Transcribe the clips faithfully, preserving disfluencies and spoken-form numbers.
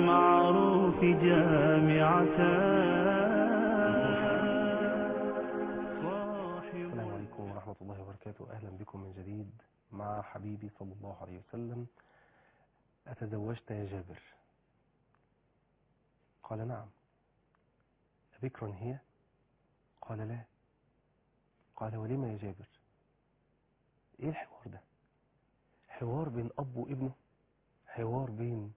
المعروف جامعة. السلام عليكم ورحمة الله وبركاته. أهلا بكم من جديد مع حبيبي صلى الله عليه وسلم. أتزوجت يا جابر؟ قال نعم. أبكر هي؟ قال لا. قال ولما يا جابر؟ إيه الحوار ده؟ حوار بين أب وابنه، حوار بين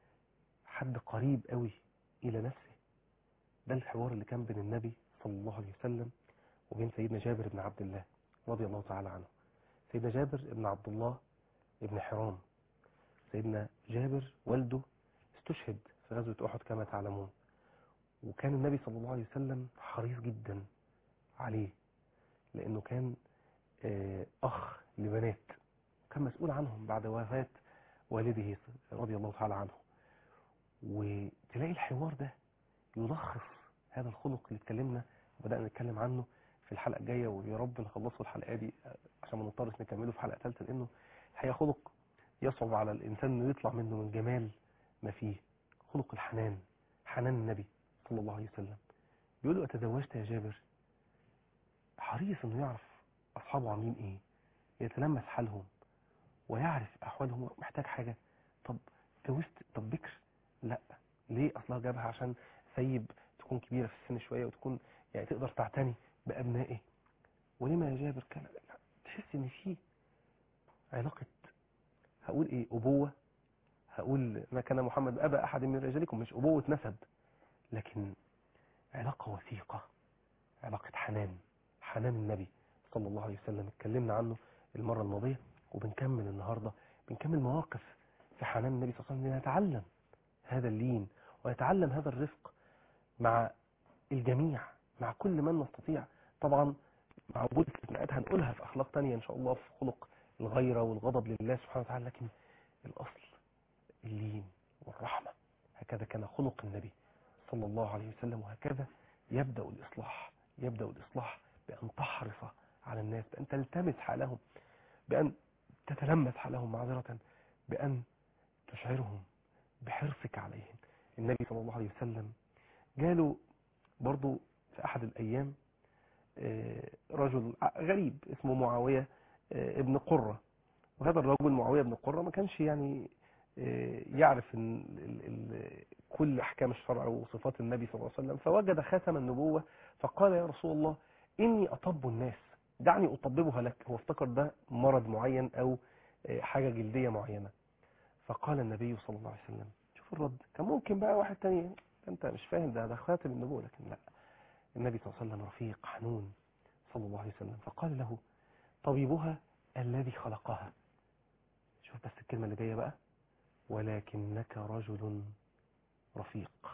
حد قريب قوي إلى نفسه. ده الحوار اللي كان بين النبي صلى الله عليه وسلم وبين سيدنا جابر بن عبد الله رضي الله تعالى عنه. سيدنا جابر بن عبد الله ابن حرام. سيدنا جابر والده استشهد في غزوة أحد كما تعلمون، وكان النبي صلى الله عليه وسلم حريص جدا عليه لأنه كان أخ لبنات، كان مسؤول عنهم بعد وفاة والده رضي الله تعالى عنه. وتلاقي الحوار ده يلخص هذا الخلق اللي اتكلمنا وبدأنا نتكلم عنه في الحلقة الجاية، ويا رب نخلصه الحلقة دي عشان ما نضطرش نكمله في حلقة ثالثة، لأنه الحقيقة خلق يصعب على الإنسان أنه يطلع منه من جمال ما فيه. خلق الحنان، حنان النبي صلى الله عليه وسلم. بيقول له أتزوجت يا جابر؟ حريص أنه يعرف أصحابه عاملين إيه، يتلمس حالهم ويعرف أحوالهم. محتاج حاجة؟ طب اتجوزت؟ طب بكر؟ لا. ليه؟ أصلها جابها عشان ثيب، تكون كبيرة في السن شوية وتكون يعني تقدر تعتني بأبنائه. ولما يا جابر؟ كان تحس إن فيه علاقة، هقول إيه، أبوة. هقول ما كان محمد أبا أحد من رجالكم، مش أبوة نسب، لكن علاقة وثيقة، علاقة حنان، حنان النبي صلى الله عليه وسلم. اتكلمنا عنه المرة الماضية وبنكمل النهاردة، بنكمل مواقف في حنان النبي صلى الله عليه وسلم، لنتعلم هذا اللين ونتعلم هذا الرفق مع الجميع، مع كل من نستطيع. طبعا مع وجود استثناءات هنقولها في أخلاق تانية إن شاء الله، في خلق الغيرة والغضب لله سبحانه وتعالى، لكن الأصل اللين والرحمة. هكذا كان خلق النبي صلى الله عليه وسلم، وهكذا يبدأ الإصلاح. يبدأ الإصلاح بأن تحرص على الناس، بأن تلتمس حالهم، بأن تتلمس حالهم معذرة، بأن تشعرهم بحرصك عليهم. النبي صلى الله عليه وسلم جاله برضو في أحد الأيام رجل غريب اسمه معاوية ابن قرة، وهذا الرجل معاوية ابن قرة ما كانش يعني يعرف ال ال ال كل أحكام الشرع وصفات النبي صلى الله عليه وسلم، فوجد خاتم النبوة فقال يا رسول الله إني أطب الناس، دعني أطببها لك. هو افتكر ده مرض معين أو حاجة جلدية معينة. فقال النبي صلى الله عليه وسلم، شوف الرد، كان ممكن بقى واحد تاني أنت مش فاهم ده ده خاتم النبوة، لكن لا، النبي صلى الله عليه وسلم رفيق حنون صلى الله عليه وسلم. فقال له طبيبها الذي خلقها. شوف بس الكلمة اللي جاية بقى، ولكنك رجل رفيق.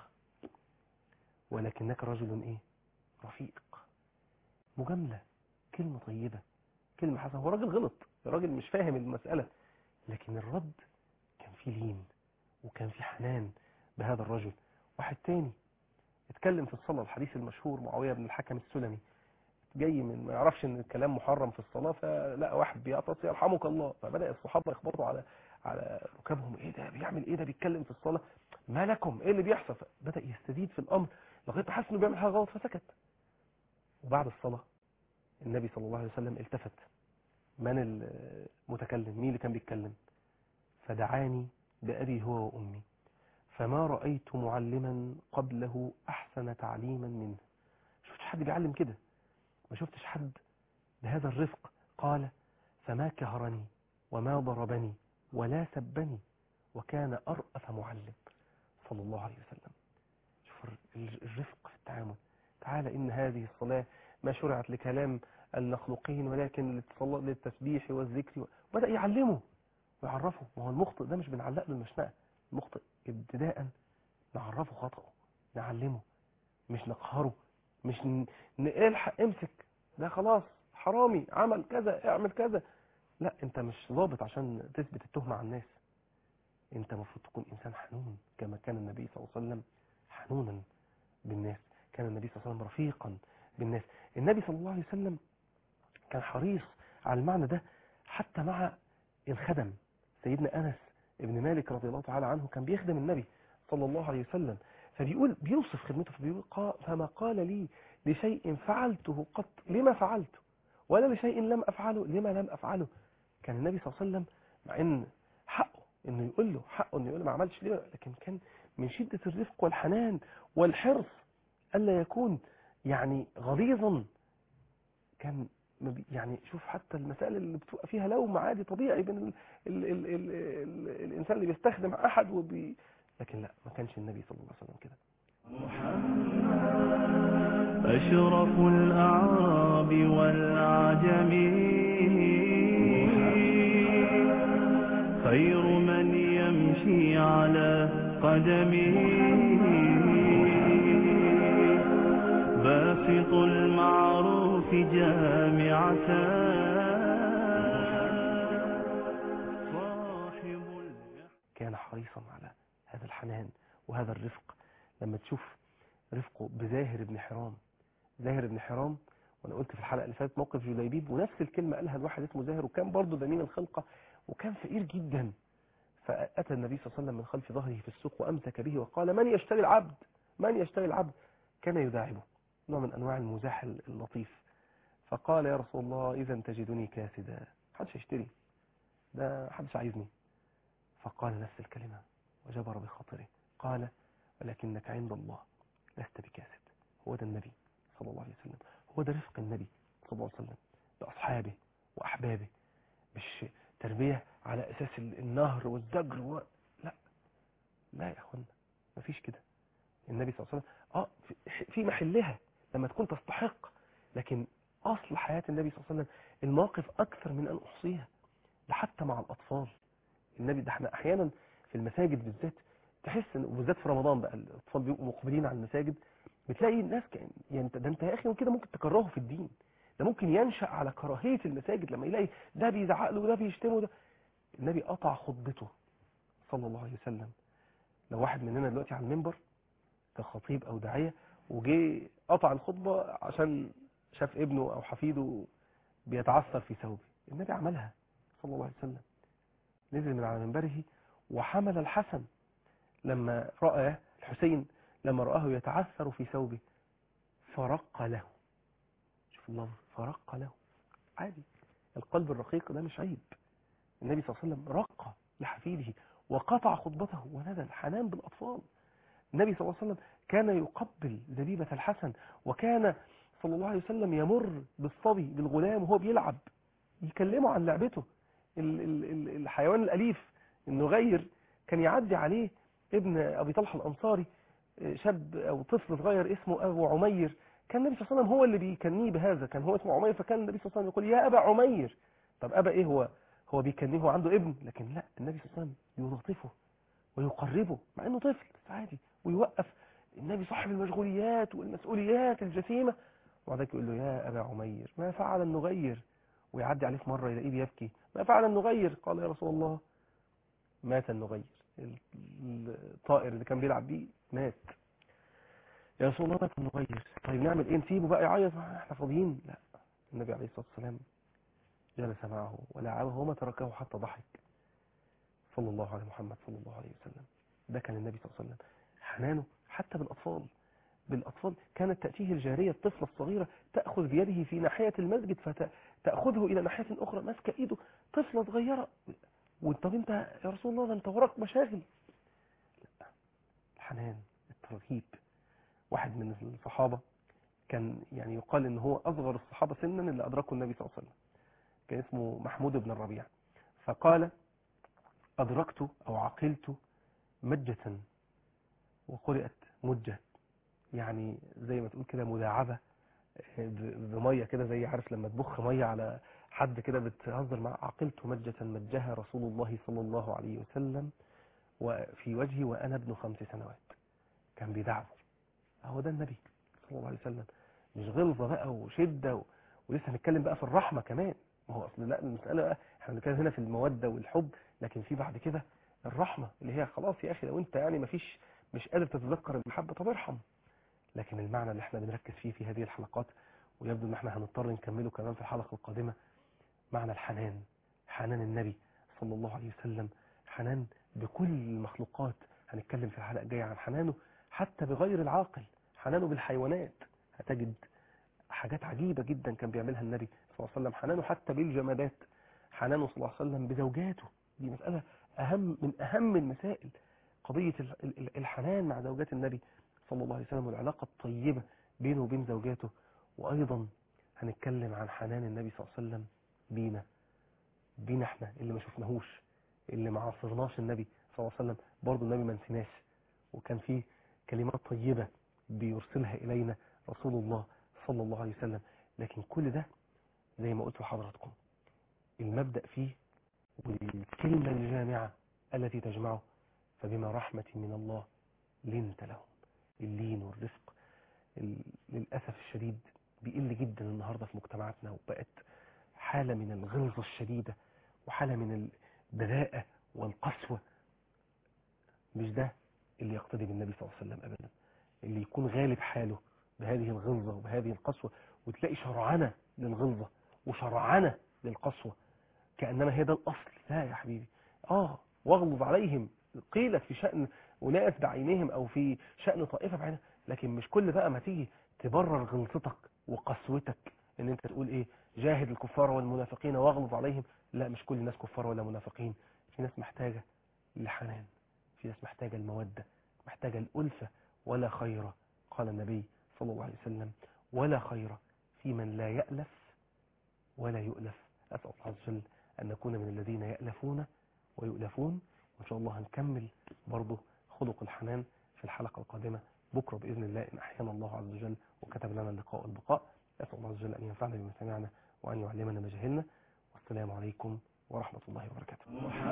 ولكنك رجل ايه؟ رفيق. مجاملة، كلمة طيبة، كلمة حسنة. هو راجل غلط، راجل مش فاهم المسألة، لكن الرد كان فيه لين وكان فيه حنان بهذا الرجل. واحد تاني اتكلم في الصلاة، الحديث المشهور، معاوية بن الحكم السلمي جاي من ما يعرفش ان الكلام محرم في الصلاة، فلقى واحد بيعطس يرحمك الله، فبدأ الصحابة يخبطوا على على ركابهم، ايه ده بيعمل ايه، ده بيتكلم في الصلاة، ما لكم ايه اللي بيحصل؟ بدأ يستزيد في الامر لغاية حس انه بيعمل حاجة غلط فسكت. وبعد الصلاة النبي صلى الله عليه وسلم التفت، من المتكلم، مين اللي كان بيتكلم؟ فدعاني بأبي هو وأمي، فما رأيت معلما قبله أحسن تعليما منه. شفتش حد بيعلم كده، ما شفتش حد بهذا الرفق. قال فما كهرني وما ضربني ولا سبني، وكان أرأف معلم صلى الله عليه وسلم. شوف الرفق في التعامل. تعالى إن هذه الصلاة ما شرعت لكلام المخلوقين ولكن للتسبيح والذكر. بدأ يعلمه ويعرفه. ما هو المخطئ ده مش بنعلق له المشنقة، المخطئ ابتداء نعرفه خطأه، نعلمه، مش نقهره، مش نلحق امسك ده خلاص حرامي عمل كذا اعمل كذا. لا، انت مش ضابط عشان تثبت التهمة على الناس، انت المفروض تكون انسان حنون كما كان النبي صلى الله عليه وسلم حنونا بالناس. كان النبي صلى الله عليه وسلم رفيقا بالناس. النبي صلى الله عليه وسلم كان حريص على المعنى ده حتى مع الخدم. سيدنا أنس ابن مالك رضي الله تعالى عنه كان بيخدم النبي صلى الله عليه وسلم. فبيقول بيوصف خدمته، فبيقول قا- فما قال لي لشيء فعلته قط لما فعلته، ولا لشيء لم أفعله لما لم أفعله. كان النبي صلى الله عليه وسلم مع ان حقه انه يقول له حقه انه يقول له ما عملش ليه، لكن كان من شدة الرفق والحنان والحرص ألا يكون يعني غليظا. كان ما بي- يعني شوف حتى المسائل اللي بتبقى فيها لوم عادي طبيعي بين ال ال ال ال ال الإنسان اللي بيستخدم أحد وبي لكن لا، ما كانش النبي صلى الله عليه وسلم كده. أشرف الأعراب والعجم، خير من يمشي على قدمه، باسط المعروف جامعة، صاحب الإحسان. كان حريصا على هذا الحنان وهذا الرفق. لما تشوف رفقه بزاهر بن حرام، زاهر بن حرام، وانا قلت في الحلقه اللي فاتت موقف جليبيب، ونفس الكلمه قالها الواحد اسمه زاهر، وكان برضه دميم الخلقه وكان فقير جدا. فاتى النبي صلى الله عليه وسلم من خلف ظهره في السوق وامسك به وقال: من يشتري العبد؟ من يشتري العبد؟ كان يداعبه، نوع من انواع المزاح اللطيف. فقال: يا رسول الله اذا تجدني كاسدا، محدش يشتري، ده محدش عايزني. فقال نفس الكلمه وجبر بخاطره، قال: ولكنك عند الله لست بكاسد. هو ده النبي صلى الله عليه وسلم، هو ده رفق النبي صلى الله عليه وسلم بأصحابه وأحبابه، مش تربية على أساس النهر والزجر و... لا لا يا أخوانا، مفيش كده. النبي صلى الله عليه وسلم آه في- في محلها لما تكون تستحق، لكن أصل حياة النبي صلى الله عليه وسلم المواقف أكثر من أن أحصيها. ده حتى مع الأطفال النبي، ده احنا أحيانا في المساجد بالذات تحس إن، وبالذات في رمضان بقى الأطفال بيبقوا مقبلين على المساجد، بتلاقي الناس كأن يعني انت- ده انت يا اخي كده ممكن تكرهه في الدين، ده ممكن ينشأ على كراهية المساجد لما يلاقي ده بيزعق له وده بيشتمه ده. النبي قطع خطبته صلى الله عليه وسلم. لو واحد مننا دلوقتي على المنبر كخطيب او داعية وجي قطع الخطبة عشان شاف ابنه او حفيده بيتعثر في ثوبه، النبي عملها صلى الله عليه وسلم. نزل من على منبره وحمل الحسن لما رأى الحسين، لما رآه يتعثر في ثوبه فرق له. شوف اللفظ، فرق له، عادي. القلب الرقيق ده مش عيب. النبي صلى الله عليه وسلم رق لحفيده وقطع خطبته ونزل حنان بالأطفال. النبي صلى الله عليه وسلم كان يقبل زبيبة الحسن، وكان صلى الله عليه وسلم يمر بالصبي بالغلام وهو بيلعب يكلمه عن لعبته. ال- ال- ال- الحيوان الأليف النغير كان يعدي عليه ابن أبي طلحة الأنصاري، شاب أو طفل صغير اسمه أبو عمير، كان النبي صلى الله عليه وسلم هو اللي بيكنيه بهذا، كان هو اسمه عمير، فكان النبي صلى الله عليه وسلم يقول: يا أبا عمير. طب أبا إيه؟ هو هو بيكنيه، هو عنده ابن، لكن لا، النبي صلى الله عليه وسلم يلطفه ويقربه مع إنه طفل بس عادي، ويوقف النبي صاحب المشغوليات والمسؤوليات الجسيمة، وبعد كده يقول له: يا أبا عمير ما فعل النغير؟ ويعدي عليه في مرة يلاقيه بيبكي: ما فعل النغير؟ قال: يا رسول الله مات النغير، الطائر اللي كان بيلعب بيه مات. يا رسول الله مات النغير، طيب نعمل ايه؟ نسيبه بقى يعيط؟ احنا فاضيين؟ لا، النبي عليه الصلاة والسلام جلس معه ولعبه وما تركه حتى ضحك صلى الله عليه محمد صلى الله عليه وسلم. ده كان النبي صلى الله عليه وسلم حنانه حتى بالأطفال. بالأطفال كانت تأتيه الجارية الطفلة الصغيرة تأخذ بيده في ناحية المسجد فتأخذه إلى ناحية أخرى، ماسكة إيده طفلة صغيرة، وطب انت يا رسول الله ده انت وراك مشاغل. الحنان، الترغيب. واحد من الصحابة كان يعني يقال ان هو اصغر الصحابة سنا اللي ادركوا النبي صلى الله عليه وسلم، كان اسمه محمود بن الربيع، فقال: ادركت او عقلت مجة، وقرأت مجة، يعني زي ما تقول كده مداعبة بمية كده، زي عارف لما تبخ مية على حد كده بتهزر معه. عقلت مجة مجها رسول الله صلى الله عليه وسلم وفي وجهي وانا ابن خمس سنوات. كان بيدعبه. هو ده النبي صلى الله عليه وسلم، مش غلظة بقى وشدة و... ولسه هنتكلم بقى في الرحمة كمان. ما هو اصل لا، المسألة بقى احنا بنتكلم هنا في المودة والحب، لكن في بعد كده الرحمة اللي هي خلاص يا اخي لو انت يعني ما فيش مش قادر تتذكر المحبة طب ارحم. لكن المعنى اللي احنا بنركز فيه في هذه الحلقات، ويبدو ان احنا هنضطر نكمله كمان في الحلقة القادمة، معنى الحنان. حنان النبي صلى الله عليه وسلم، حنان بكل المخلوقات. هنتكلم في الحلقة الجاية عن حنانه حتى بغير العاقل، حنانه بالحيوانات. هتجد حاجات عجيبة جدا كان بيعملها النبي صلى الله عليه وسلم. حنانه حتى بالجمادات، حنانه صلى الله عليه وسلم بزوجاته. دي مسألة أهم من أهم المسائل، قضية الحنان مع زوجات النبي صلى الله عليه وسلم والعلاقة الطيبة بينه وبين زوجاته. وأيضا هنتكلم عن حنان النبي صلى الله عليه وسلم بينا بينا احنا اللي ما شفناهوش، اللي ما عاصرناش النبي صلى الله عليه وسلم. برضه النبي ما نسيناش، وكان فيه كلمات طيبة بيرسلها إلينا رسول الله صلى الله عليه وسلم. لكن كل ده زي ما قلت لحضراتكم المبدأ فيه والكلمة الجامعة التي تجمعه، فبما رحمة من الله لنت لهم. اللين والرفق للأسف الشديد بيقل جدا النهاردة في مجتمعاتنا، وبقت حالة من الغلظة الشديدة وحالة من البذاءة والقسوة. مش ده اللي يقتدي بالنبي صلى الله عليه وسلم أبدا، اللي يكون غالب حاله بهذه الغلظة وبهذه القسوة، وتلاقي شرعنة للغلظة وشرعنة للقسوة كأنما هي ده الأصل. لا يا حبيبي، آه واغلظ عليهم قيلت في شأن أناس بعينهم أو في شأن طائفة بعينها، لكن مش كل بقى ما تيجي تبرر غلظتك وقسوتك ان انت تقول ايه جاهد الكفار والمنافقين واغلظ عليهم. لا، مش كل الناس كفار ولا منافقين. في ناس محتاجة لحنان، في ناس محتاجة المودة، محتاجة الألفة. ولا خير، قال النبي صلى الله عليه وسلم، ولا خير في من لا يألف ولا يؤلف. أسأل الله عز وجل أن نكون من الذين يألفون ويؤلفون. وإن شاء الله هنكمل برضه خلق الحنان في الحلقة القادمة بكرة بإذن الله إن أحيانا الله عز وجل وكتب لنا اللقاء والبقاء. أسأل الله عز وجل أن ينفعنا بما سمعنا وأن يعلمنا ما جهلنا. والسلام عليكم ورحمة الله وبركاته.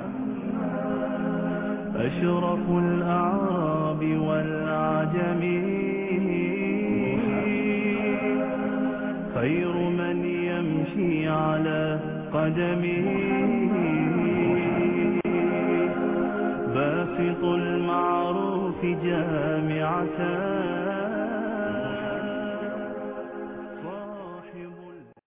أشرف الأعراب والعجم، خير من يمشي على قدمه، باسط المعروف جامعة